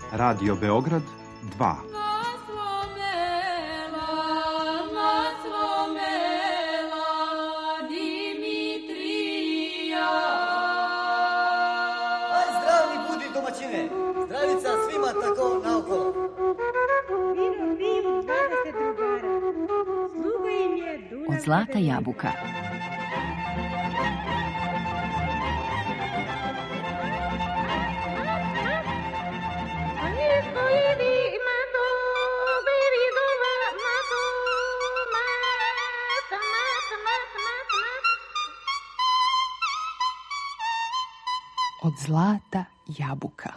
Radio Beograd 2. Zdravica svima tako naokolo. Vino, 20 drugara. Sluga im je Dunav. Od zlata jabuka. Od zlata jabuka.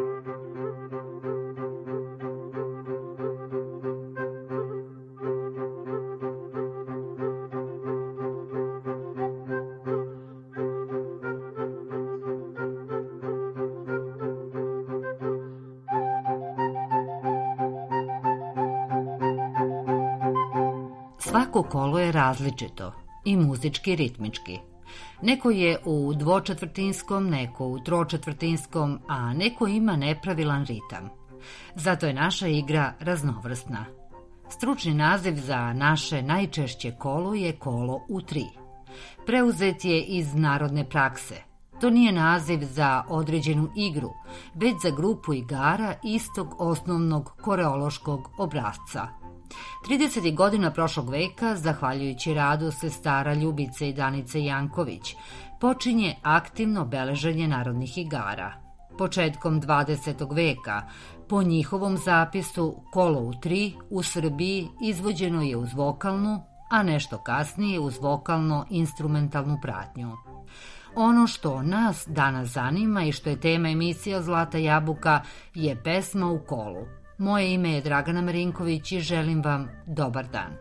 Svako kolo je različito i muzički ritmički. Neko je u dvočetvrtinskom, neko u tročetvrtinskom, a neko ima nepravilan ritam. Zato je naša igra raznovrsna. Stručni naziv za naše najčešće kolo je kolo u 3. Preuzet je iz narodne prakse. To nije naziv za određenu igru, već za grupu igara istog osnovnog koreološkog obrasca. 30. godina prošlog veka, zahvaljujući radu sestara Ljubice i Danice Janković, počinje aktivno beleženje narodnih igara. Početkom 20. veka, po njihovom zapisu, kolo u 3 u Srbiji izvođeno je uz vokalnu, a nešto kasnije uz vokalno-instrumentalnu pratnju. Ono što nas danas zanima i što je tema emisija Zlata jabuka je pesma u kolu. Moje ime je Dragana Marinković i želim vam dobar dan.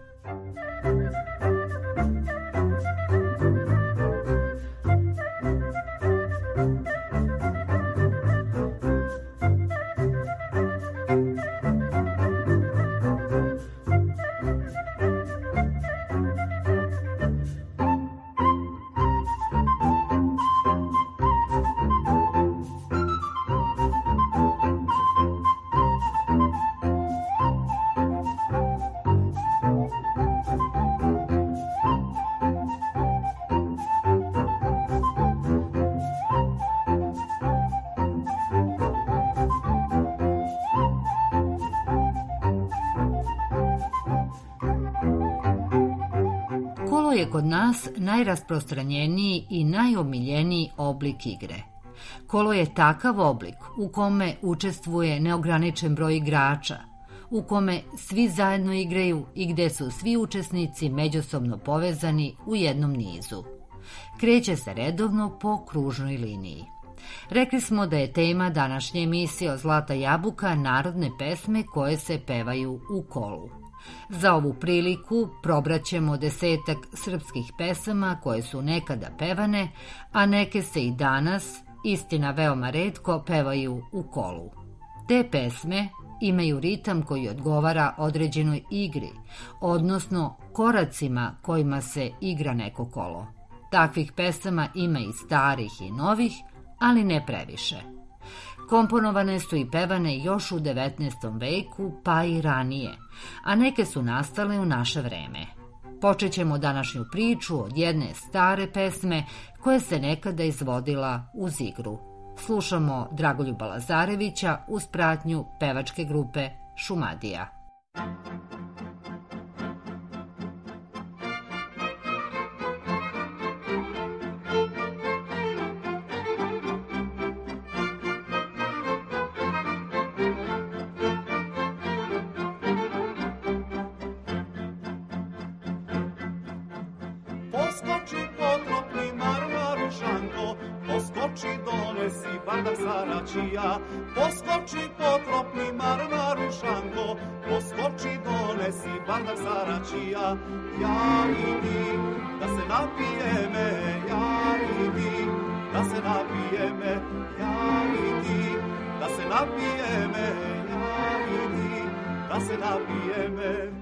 Kolo je kod nas najrasprostranjeniji i najomiljeniji oblik igre. Kolo je takav oblik u kome učestvuje neograničen broj igrača, u kome svi zajedno igraju i gde su svi učesnici međusobno povezani u jednom nizu. Kreće se redovno po kružnoj liniji. Rekli smo da je tema današnje emisije Zlata jabuka narodne pesme koje se pevaju u kolu. Za ovu priliku probraćemo 10 srpskih pesama koje su nekada pevane, a neke se i danas, istina veoma retko, pevaju u kolu. Te pesme imaju ritam koji odgovara određenoj igri, odnosno koracima kojima se igra neko kolo. Takvih pesama ima i starih i novih, ali ne previše. Komponovane su i pevane još u 19. veku, pa i ranije, a neke su nastale u naše vreme. Počet ćemo današnju priču od jedne stare pesme koja se nekada izvodila uz igru. Slušamo Dragoljuba Lazarevića uz pratnju pevačke grupe Šumadija. Poskoči poklopni marmarušanko, poskoči donesi bardak saračija. Ja i ti, da se napijeme, ja i ti, da se napijeme, ja i ti, da se napijeme, ja i ti, da se napijeme.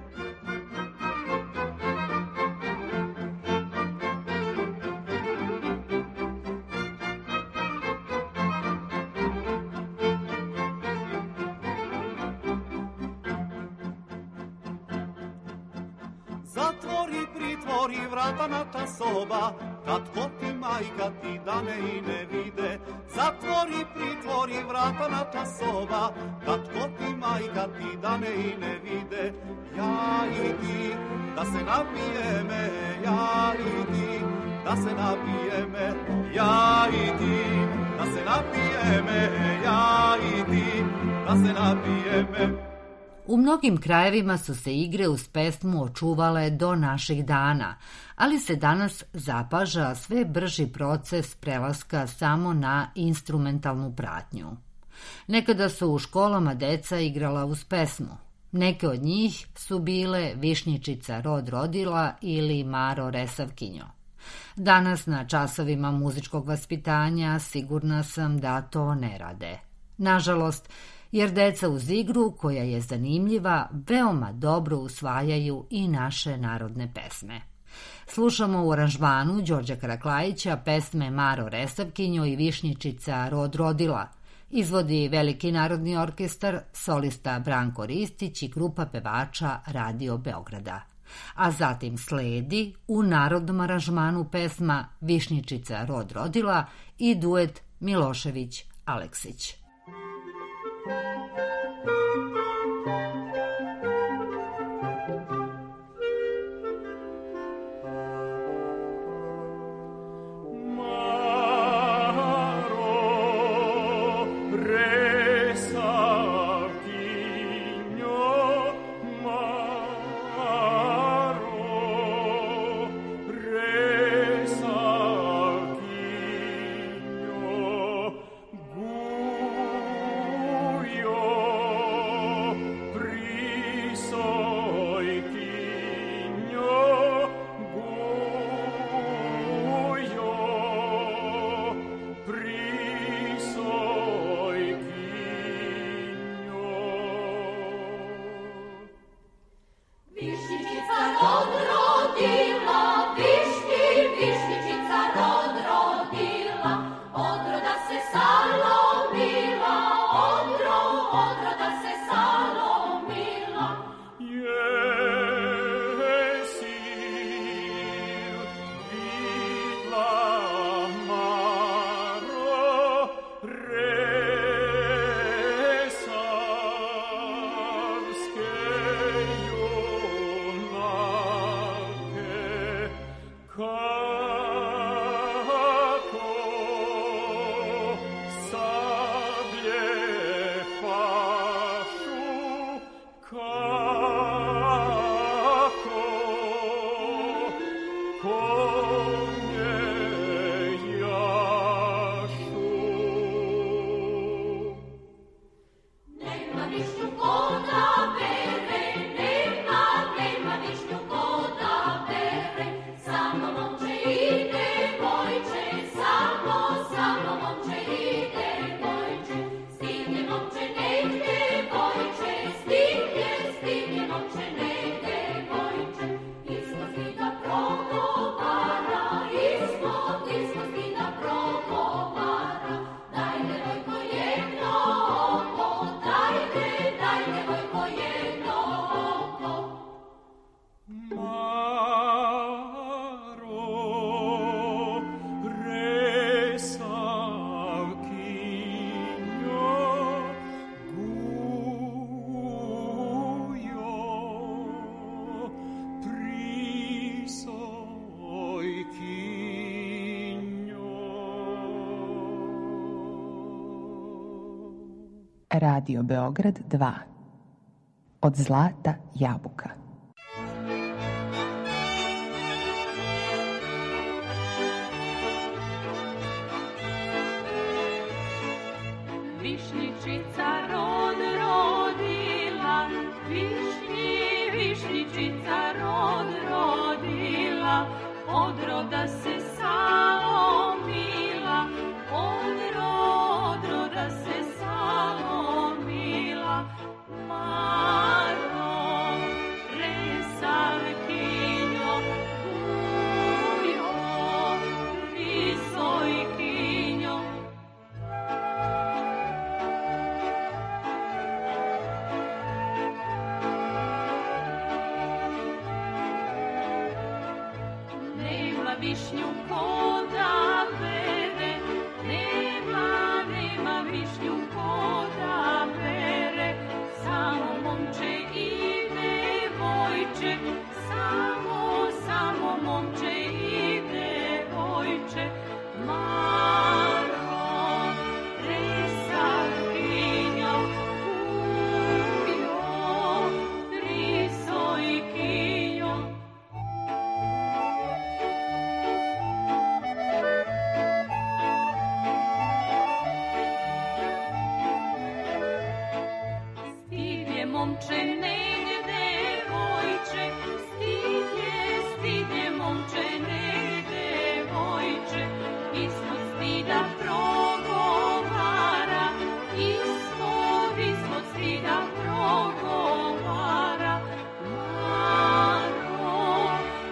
Zatvori, pritvori vrata na ta soba, kad ko ti majka ti dane i ne vide. Zatvori, pritvori vrata na ta soba, kad ko ti majka ti dane i ne vide. Ja i ti, da se napijeme, ja i ti, da se napijeme, ja i ti, da se napijeme, ja i ti, da se napijeme. U mnogim krajevima su se igre uz pesmu očuvale do naših dana, ali se danas zapaža sve brži proces prelaska samo na instrumentalnu pratnju. Nekada su u školama deca igrala uz pesmu. Neke od njih su bile Višnjičica rod rodila ili Maro Resavkinjo. Danas na časovima muzičkog vaspitanja sigurna sam da to ne rade. Nažalost, jer deca uz igru, koja je zanimljiva, veoma dobro usvajaju i naše narodne pesme. Slušamo u aranžmanu Đorđa Karaklajića pesme Maro Resavkinjo i Višnjičica rod rodila. Izvodi Veliki narodni orkestar, solista Branko Ristić i grupa pevača Radio Beograda. A zatim sledi u narodnom aranžmanu pesma Višnjičica rod rodila i duet Milošević-Aleksić. Radio Beograd 2. Od zlata jabuka. Višnjičica rod rodila, višnjičica rod rodila, od roda se salomila, od roda se salomila. Maro, Resavkinjo, Ujo, Visojkinjo. momče, ne devojče, stidje, momče, ne devojče, ispod stida progovara, ispod stida progovara, Maro,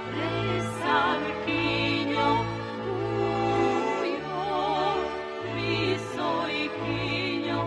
resavkinjo, ujo, prisojkinjo.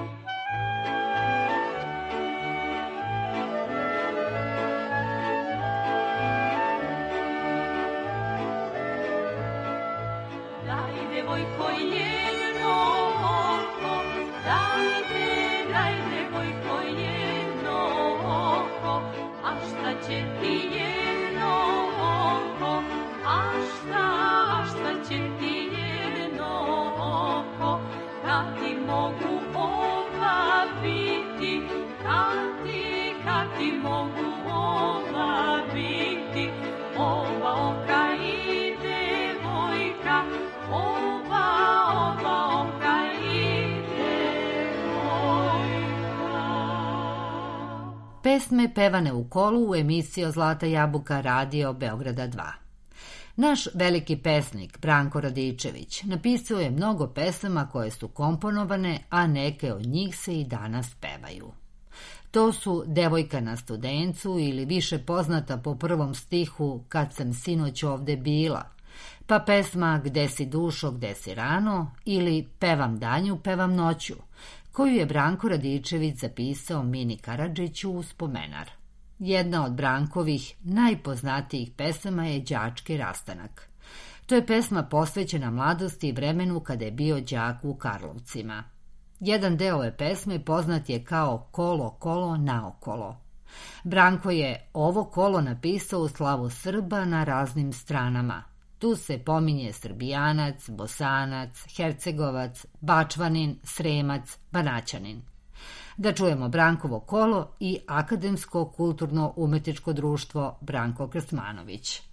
Daj, devojko, jedno oko, daj, devojko, jedno oko, a šta će ti jedno oko, a šta će ti jedno oko, kad ti mogu oba biti, kad ti mogu oba biti, oba oka i devojka, oba oka i devojka. Pesme pevane u kolu u emisiji Zlata jabuka Radio Beograda 2. Naš veliki pesnik Branko Radičević napisao je mnogo pesama koje su komponovane, a neke od njih se i danas pevaju. To su Devojka na Studencu ili više poznata po prvom stihu Kad sam sinoć ovde bila, pa pesma Gde si dušo, gde si rano ili Pevam danju, pevam noću, koju je Branko Radičević zapisao Mini Karadžiću u spomenar. Jedna od Brankovih najpoznatijih pesama je Đački rastanak. To je pesma posvećena mladosti i vremenu kada je bio đak u Karlovcima. Jedan deo ove pesme poznat je kao Kolo, kolo, naokolo. Branko je ovo kolo napisao u slavu Srba na raznim stranama. Tu se pominje Srbijanac, Bosanac, Hercegovac, Bačvanin, Sremac, Banaćanin. Da čujemo Brankovo kolo i Akademsko kulturno-umetničko društvo Branko Krstmanović.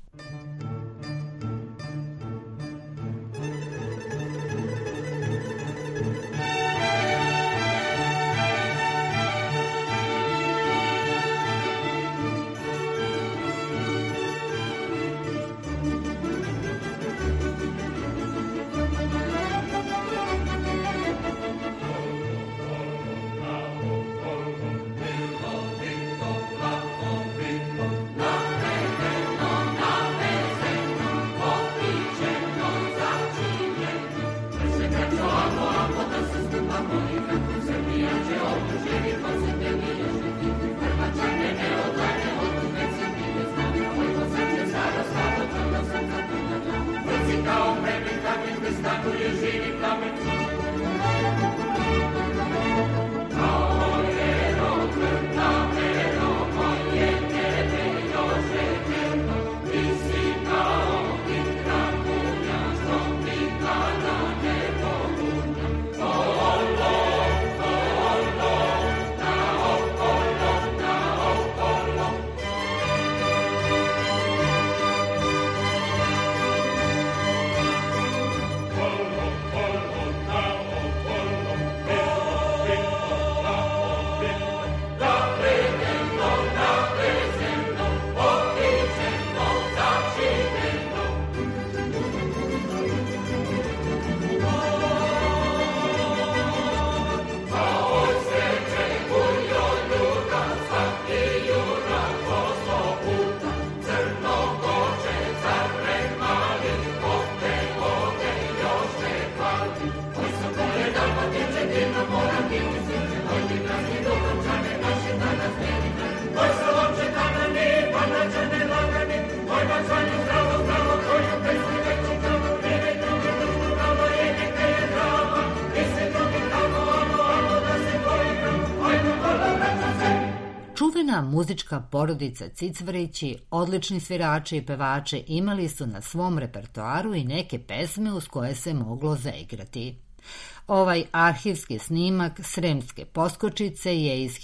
Čuvena muzička porodica Cicvarići, odlični svirači i pevači, imali su na svom repertoaru i neke pesme uz koje se moglo zaigrati. Ovaj arhivski snimak Sremske poskočice je iz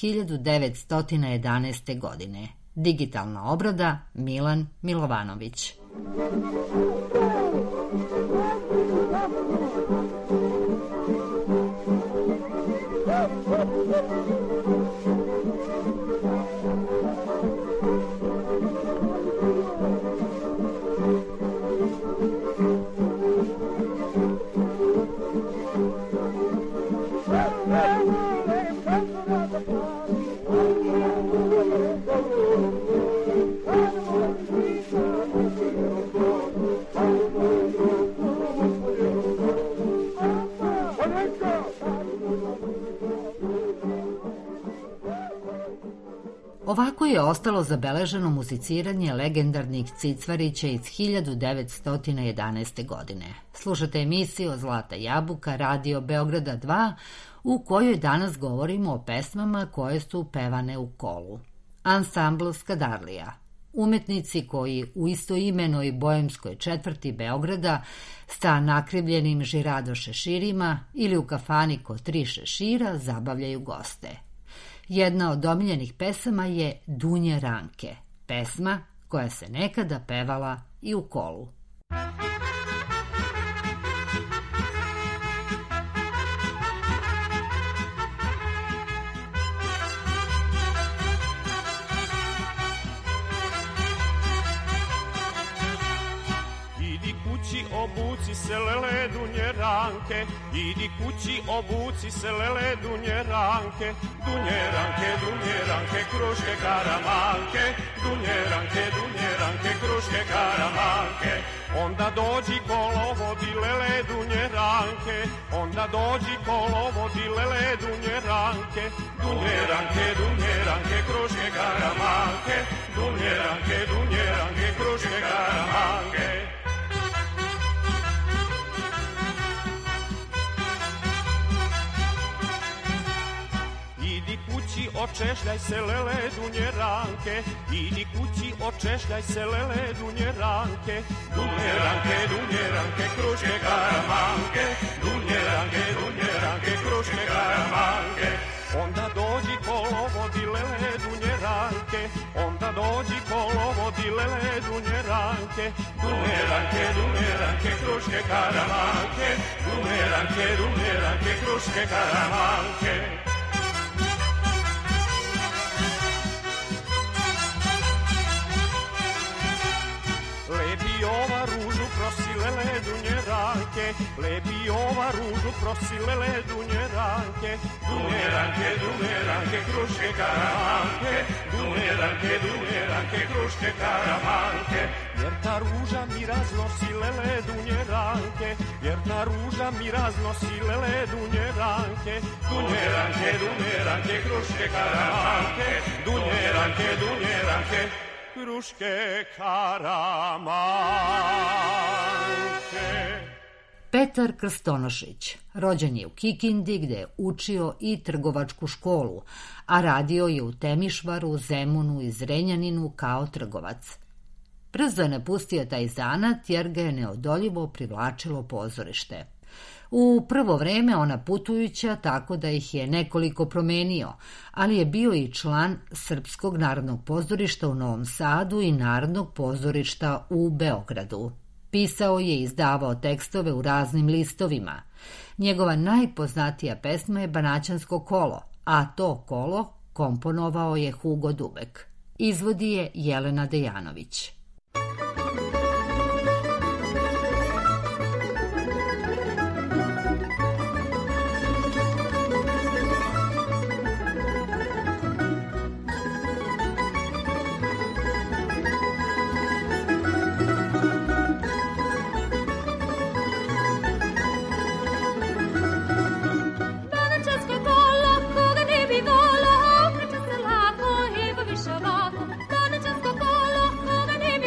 1911. godine. Digitalna obrada Milan Milovanović. Ovako je ostalo zabeleženo muziciranje legendarnih Cicvarića iz 1911. godine. Slušate emisiju Zlata jabuka, Radio Beograda 2, u kojoj danas govorimo o pesmama koje su pevane u kolu. Ansambl Skadarlija. Umetnici koji u istoimenoj bojemskoj četvrti Beograda sa nakrivljenim žirado šeširima ili u kafani kod 3 šešira zabavljaju goste. Jedna od omiljenih pesama je Dunje Ranke, pesma koja se nekada pevala i u kolu. Obuci se lele Dunje Ranke, idi kući obuci se lele Dunje Ranke, Dunje Ranke, kruške karamanke, Dunje Ranke, kruške karamanke. Onda dođi kolovodi lele Dunje Ranke, onda dođi kolovodi lele Dunje Ranke, Dunje Ranke, kruške karamanke, Dunje Ranke, kruške karamanke. Očešljaj se lele Dunje Ranke, idi kući očešljaj se lele Dunje Ranke, Dunje Ranke, kruške karamanke, Dunje Ranke, kruške karamanke. Onda dođi kolovodi lele Dunje Ranke, onda dođi kolovodi lele Dunje Ranke, Dunje Ranke, kruške karamanke, Dunje Ranke, kruške karamanke. Ova ružu prosi lele Dunje Ranke, lepi ova ružu prosi lele Dunje Ranke, Dunje Ranke, kruške karamanke, Dunje Ranke, kruške karamanke. Jer ta ruža mi raznosi lele Dunje Ranke, jer ta ruža mi raznosi lele Dunje Ranke, Dunje Ranke, kruške karamanke, Dunje Ranke, kruške karamanke. Petar Krstonošić rođen je u Kikindi gde je učio i trgovačku školu, a radio je u Temišvaru, Zemunu i Zrenjaninu kao trgovac. Brzo je napustio taj zanat jer ga je neodoljivo privlačilo pozorište. U prvo vreme ona putujuća, tako da ih je nekoliko promenio, ali je bio i član Srpskog narodnog pozorišta u Novom Sadu i Narodnog pozorišta u Beogradu. Pisao je i izdavao tekstove u raznim listovima. Njegova najpoznatija pesma je Banaćansko kolo, a to kolo komponovao je Hugo Dubek. Izvodi je Jelena Dejanović. Koga ne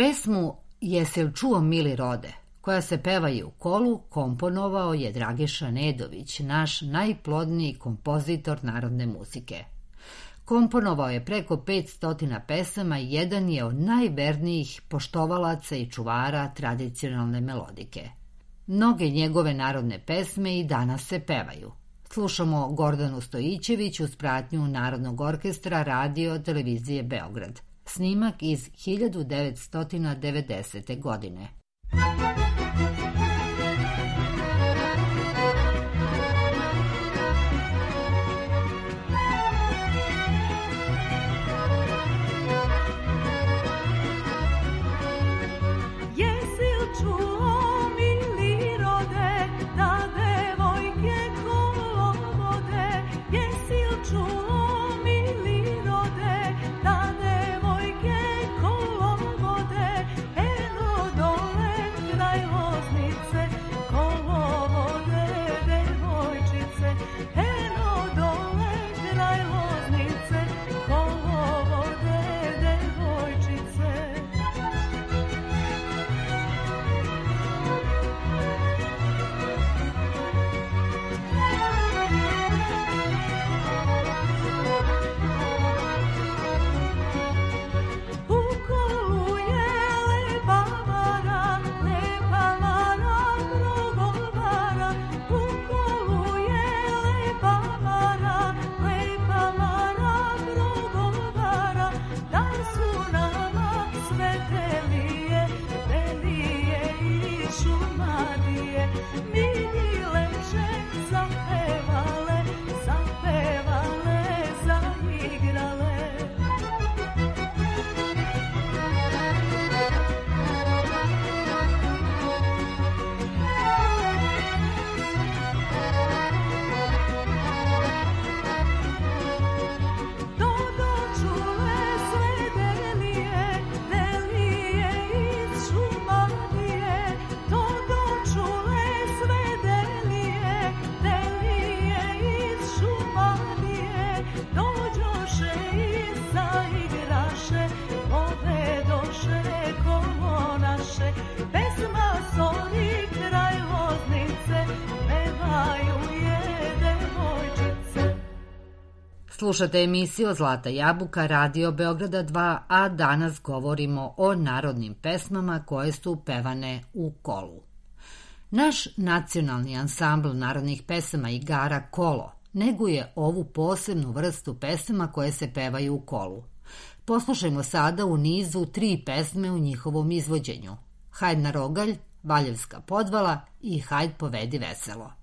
Pesmu Jesel čuo mili rode, koja se peva i u kolu, komponovao je Dragiša Nedović, naš najplodniji kompozitor narodne muzike. Komponovao je preko 500 pesama i jedan je od najvernijih poštovalaca i čuvara tradicionalne melodike. Mnoge njegove narodne pesme i danas se pevaju. Slušamo Gordanu Stojićević uz pratnju Narodnog orkestra Radio televizije Beograd. Snimak iz 1990. godine. Slušate emisiju Zlata jabuka Radio Beograda 2, a danas govorimo o narodnim pesmama koje su pevane u kolu. Naš nacionalni ansambl narodnih pesama igara Kolo neguje ovu posebnu vrstu pesama koje se pevaju u kolu. Poslušajmo sada u nizu 3 pesme u njihovom izvođenju: Hajd na rogalj, Valjevska podvala i Hajd povedi veselo.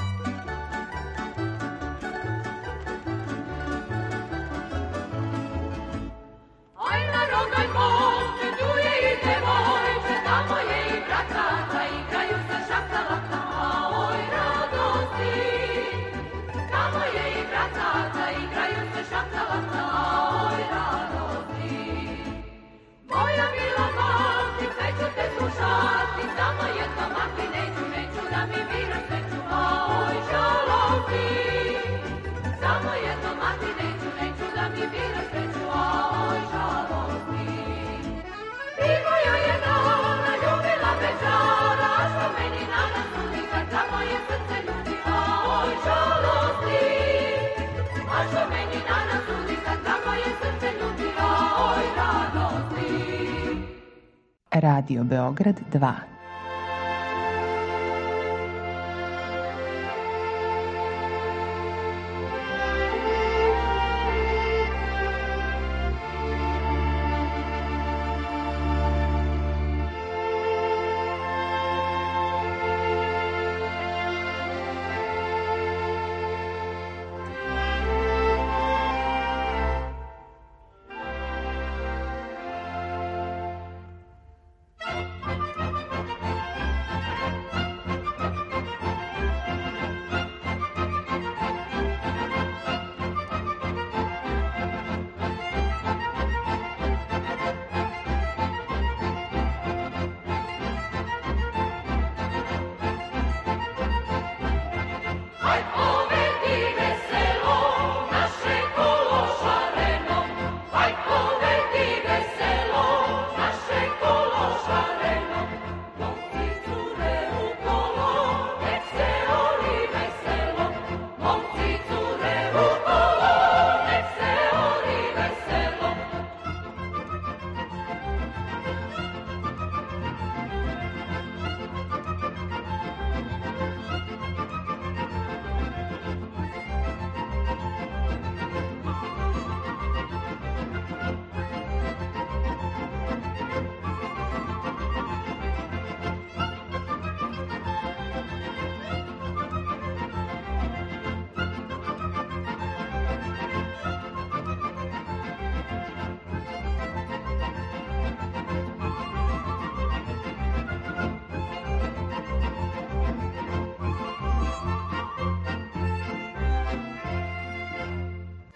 Radio Beograd 2.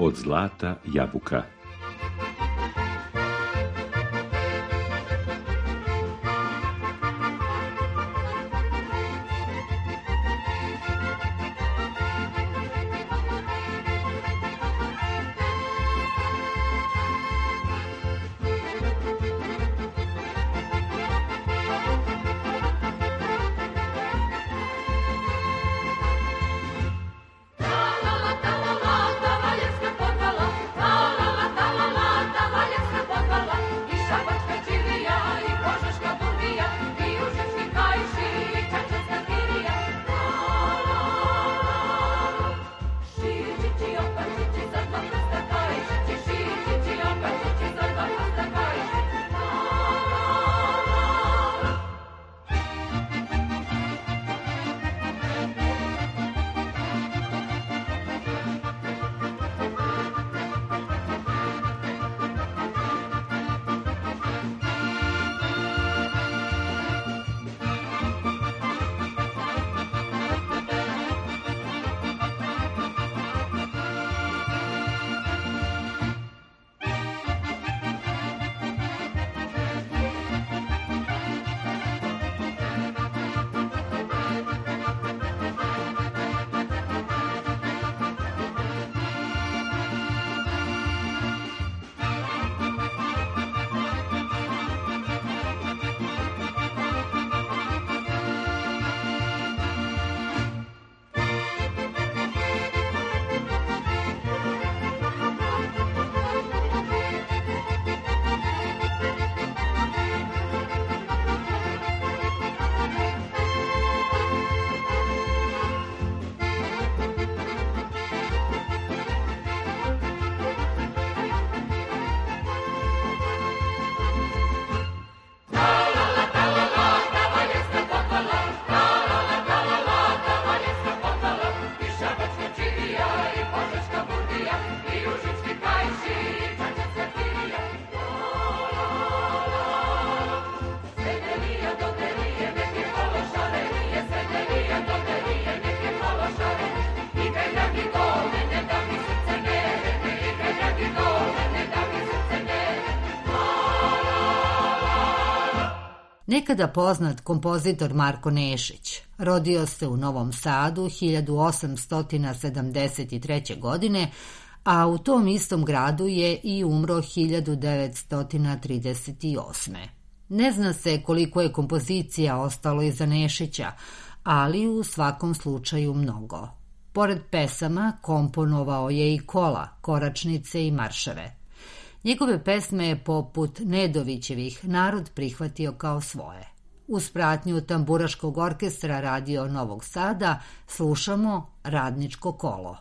Od zlata jabuka. Nekada poznat kompozitor Marko Nešić rodio se u Novom Sadu 1873. godine, a u tom istom gradu je i umro 1938. Ne zna se koliko je kompozicija ostalo iza Nešića, ali u svakom slučaju mnogo. Pored pesama komponovao je i kola, koračnice i marševe. Njegove pesme je poput Nedovićevih narod prihvatio kao svoje. Uz pratnju tamburaškog orkestra Radio Novog Sada slušamo Radničko kolo.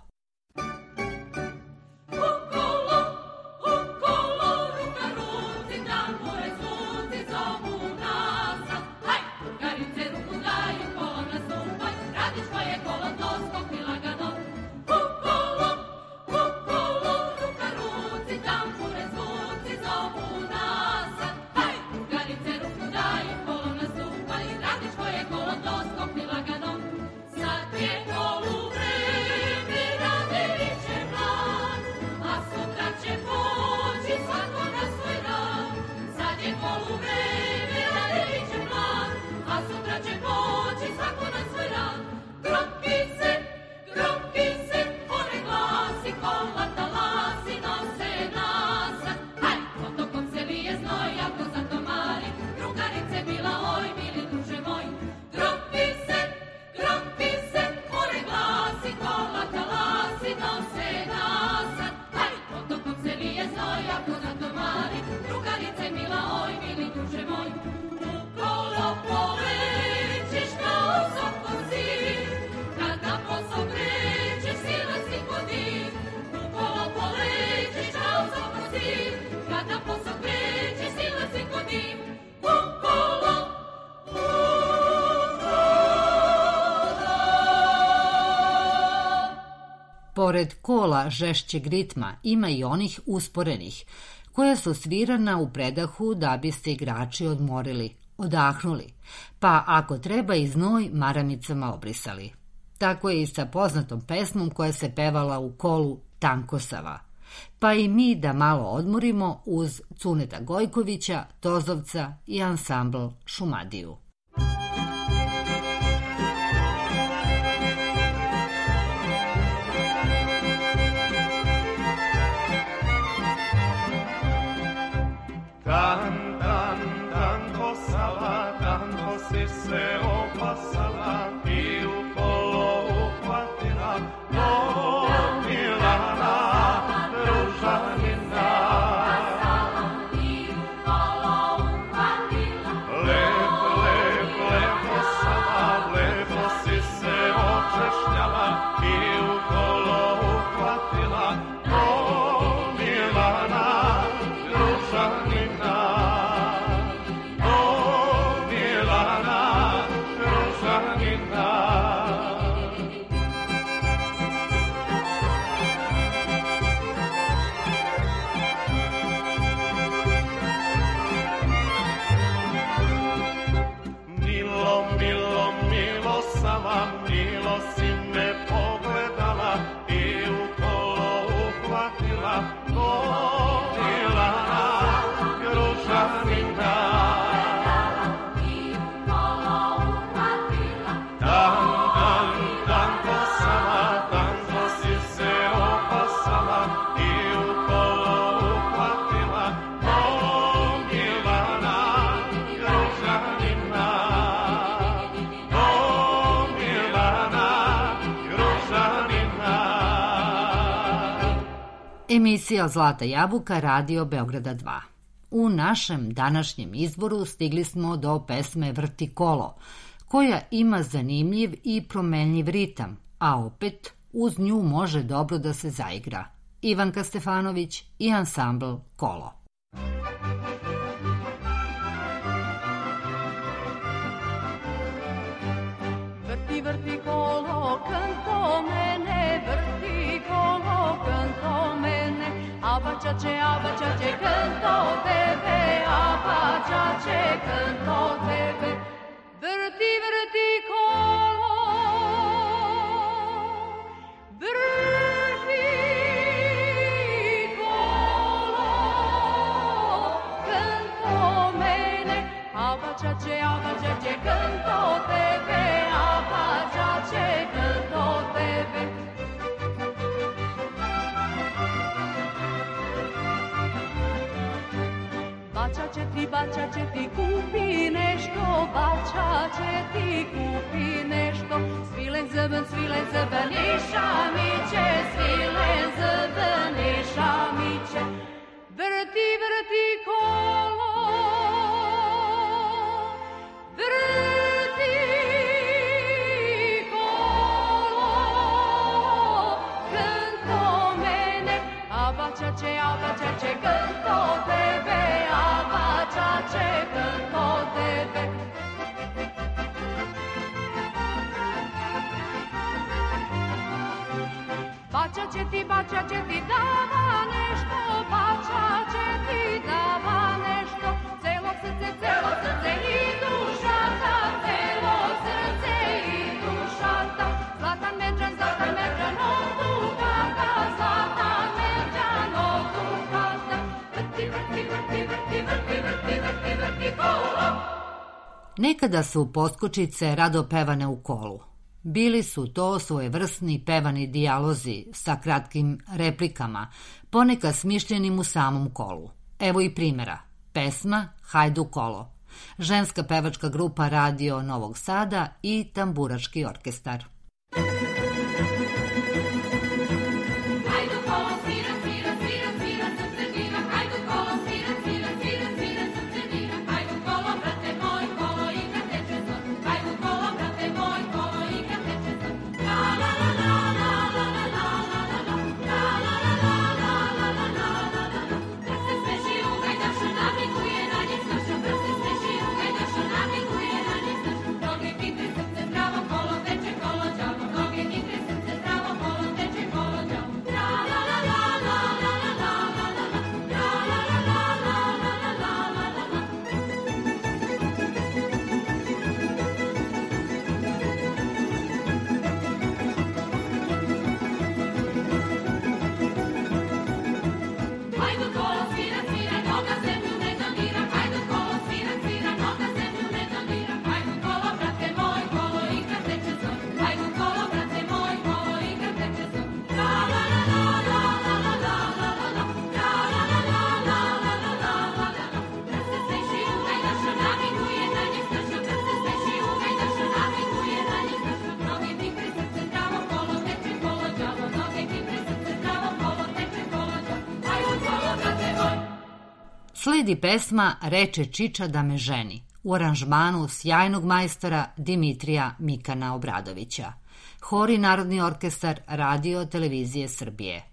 Pored kola žešćeg ritma ima i onih usporenih, koja su svirana u predahu da bi se igrači odmorili, odahnuli, pa ako treba i znoj maramicama obrisali. Tako je i sa poznatom pesmom koja se pevala u kolu Tankosava. Pa i mi da malo odmorimo uz Cuneta Gojkovića, Tozovca i ansambl Šumadiju. Dan, dan, dan kosala, dan si se opasala i u kolo uhvatila do Milana Ružanina. Lep, lep, lepo sama, lepo si se očešljala i u kolo uhvatila do Milana Ružanina. Emisija Zlata jabuka, Radio Beograda 2. U našem današnjem izboru stigli smo do pesme Vrti kolo, koja ima zanimljiv i promenljiv ritam, a opet uz nju može dobro da se zaigra. Ivanka Stefanović i ansambl Kolo. Vrti, vrti kolo, kanto mene, vrti kolo, kanto mene, abačače, kanto tebe, abačače, kanto tebe. Vrti, vrti kolo, vrti kolo, kanto mene, abačače, kanto tebe, abačače, kanto tebe. Bačače ti kupi nešto, bačače ti kupi nešto. Svilen zeben, niša miće, svilen zeben, niša miće. Vrti, vrti kolo, vrti kolo, kanto mene, abačače, kanto tebe, abačače, kanto tebe. Bačače ti dava nešto, bačače ti dava nešto. Celo srce i dušata, celo srce i dušata. Zlatan međan od dukata, zlatan međan od dukata. Vrti kolo. Nekada su poskočice rado pevane u kolu. Bili su to svojevrsni pevani dijalozi sa kratkim replikama, ponekad smišljenim u samom kolu. Evo i primjera. Pesma Hajdu kolo. Ženska pevačka grupa Radio Novog Sada i tamburački orkestar. Nogi Sledi pesma Reče Čiča da me ženi u aranžmanu sjajnog majstora Dimitrija Mikana Obradovića. Hor i Narodni orkestar Radio televizije Srbije.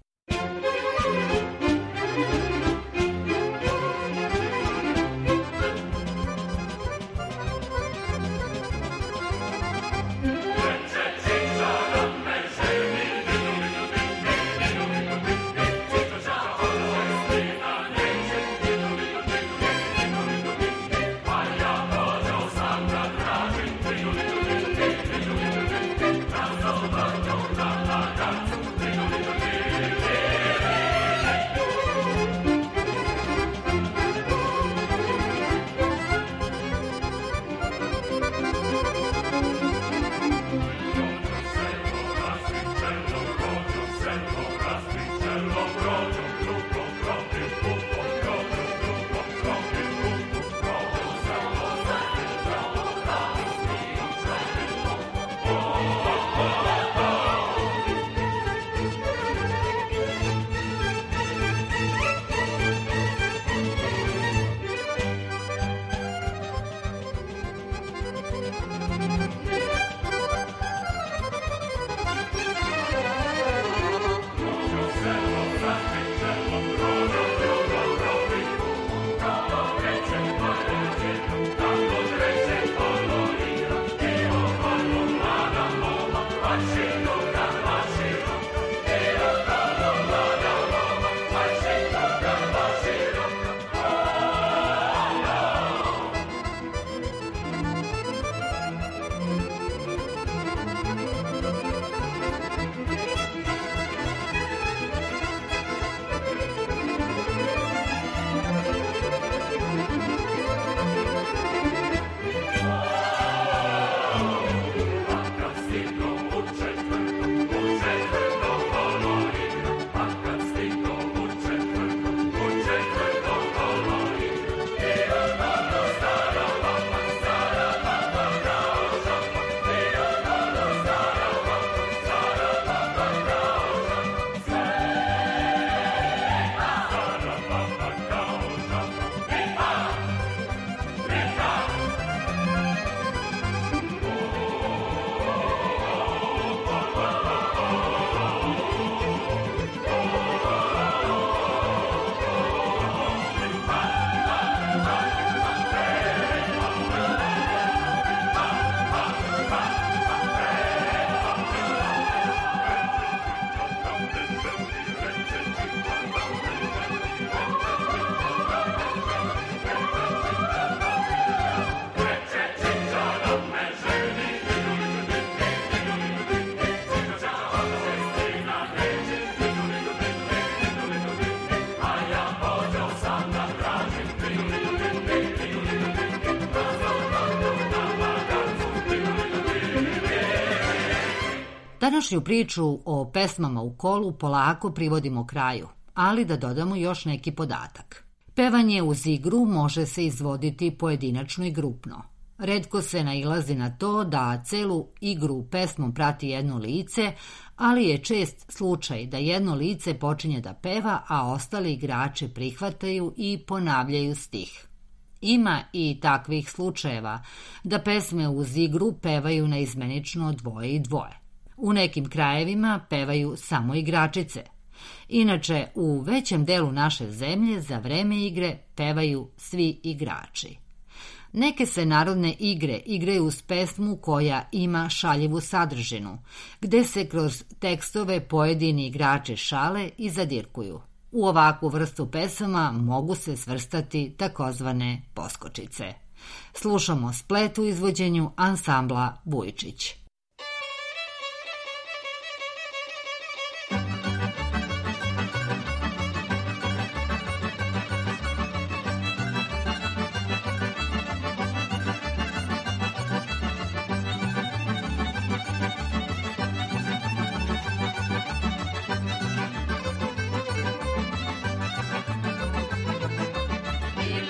Današnju priču o pesmama u kolu polako privodimo kraju, ali da dodamo još neki podatak. Pevanje uz igru može se izvoditi pojedinačno i grupno. Retko se nailazi na to da celu igru pesmom prati jedno lice, ali je čest slučaj da jedno lice počinje da peva, a ostali igrači prihvataju i ponavljaju stih. Ima i takvih slučajeva da pesme uz igru pevaju naizmenično dvoje i dvoje. U nekim krajevima pevaju samo igračice. Inače, u većem delu naše zemlje za vreme igre pevaju svi igrači. Neke se narodne igre igraju uz pesmu koja ima šaljivu sadržinu, gde se kroz tekstove pojedini igrači šale i zadirkuju. U ovakvu vrstu pesama mogu se svrstati takozvane poskočice. Slušamo splet u izvođenju ansambla Vujčić.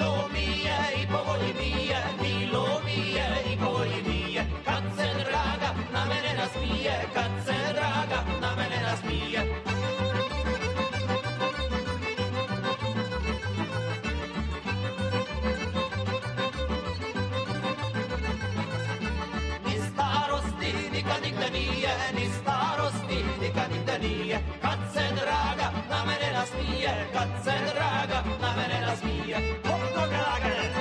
Milo mi je i po volji mi je, kad se draga nije, ni starosti nikad nigde nije. Kad se draga na mene nasmije, kad se draga na mene nasmije. Hop, dobre lagane!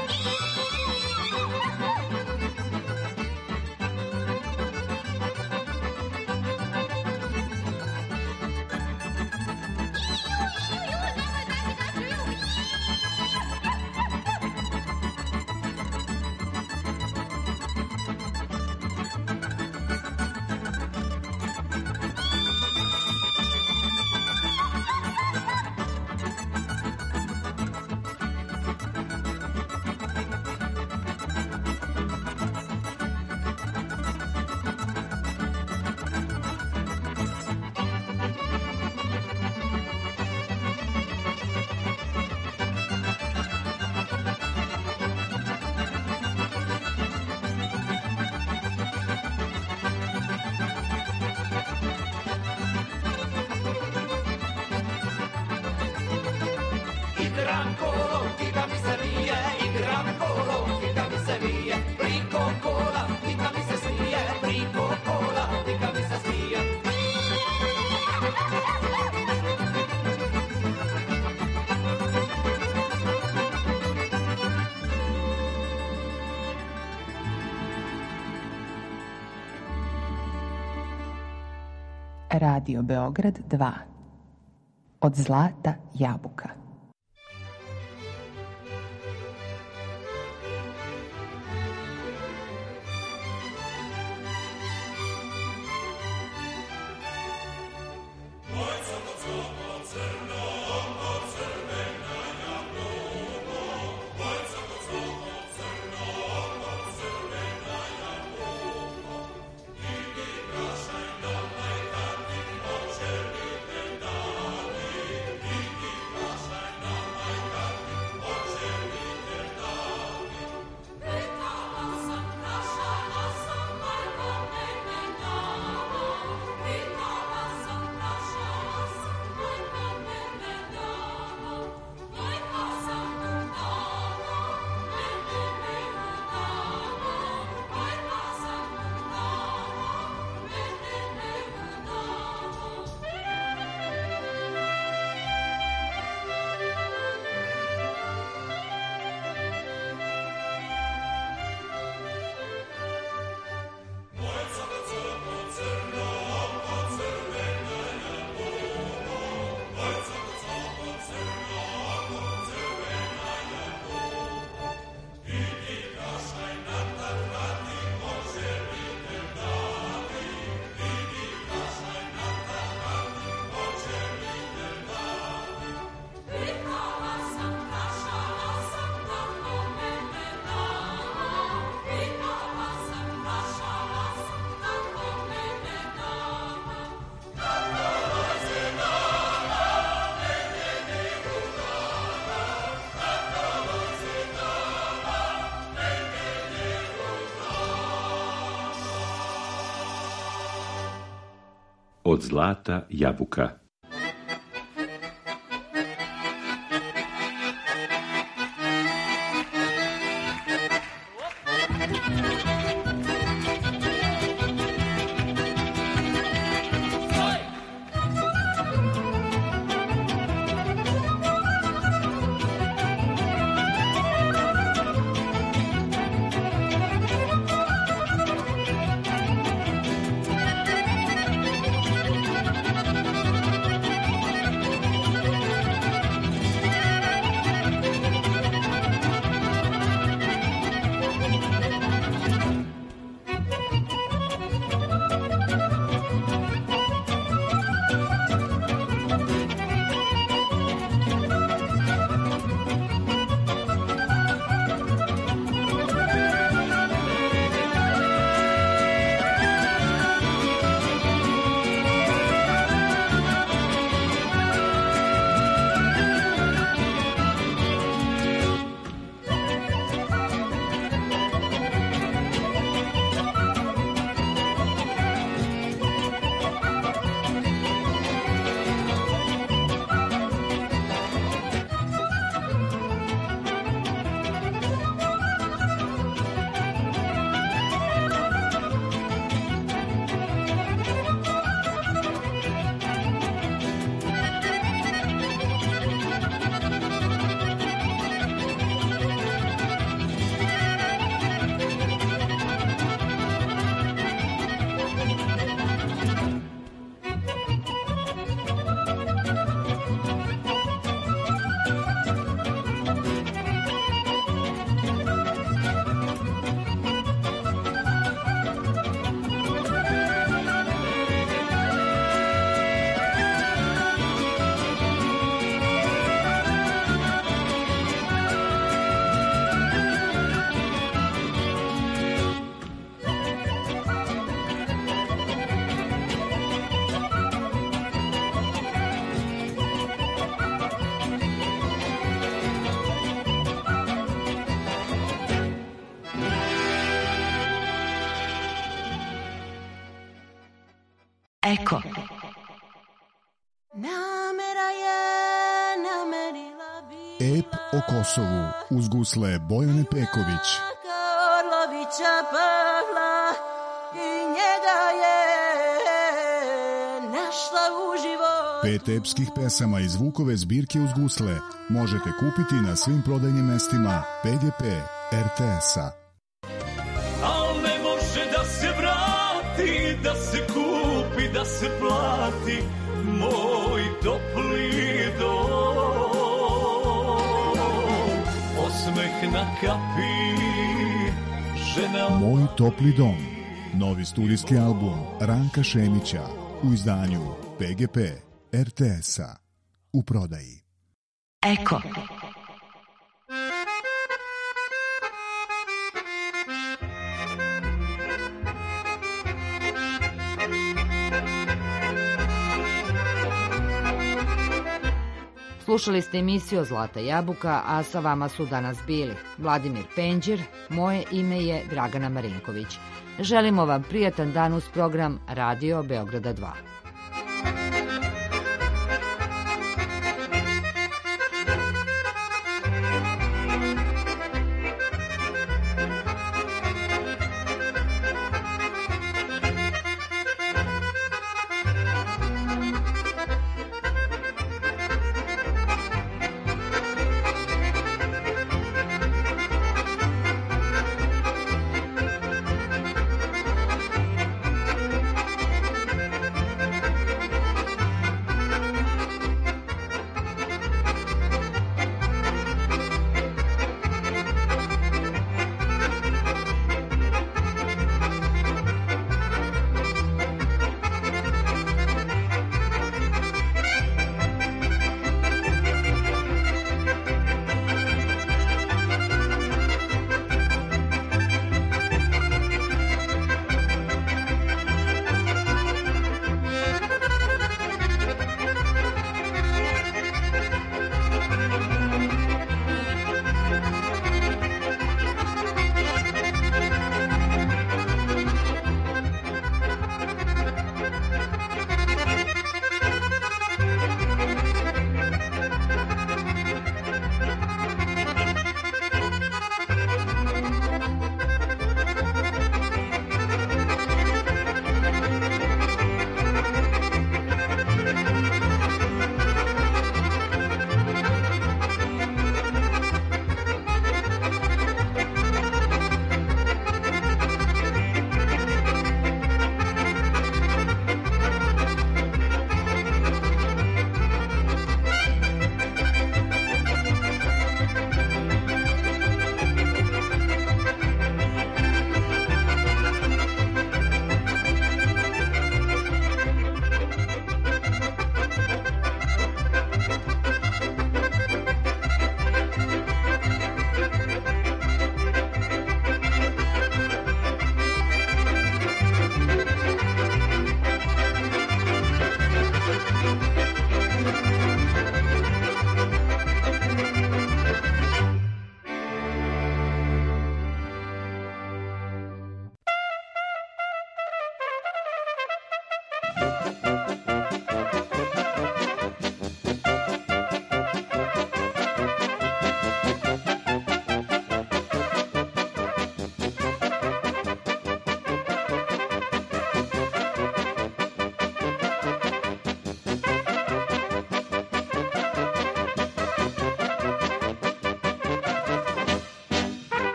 Radio Beograd 2. Od zlata jabuka. Od zlata jabuka. Eko. Ep o Kosovu uz gusle Bojane Peković. Pet epskih pesama iz Vukove zbirke uz gusle možete kupiti na svim prodajnim mestima PGP RTS-a. Al ne može da se vrati, da se kupi, da se plati moj topli dom. Osmeh na kapi, žena... Moj topli dom, novi studijski album Ranka Šemića u izdanju PGP RTS-a u prodaji. Eko. Slušali ste emisiju Zlata jabuka, a sa vama su danas bili Vladimir Penđer, moje ime je Dragana Marinković. Želimo vam prijatan dan uz program Radio Beograda 2.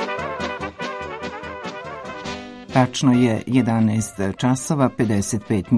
Tačno je 11 časova 55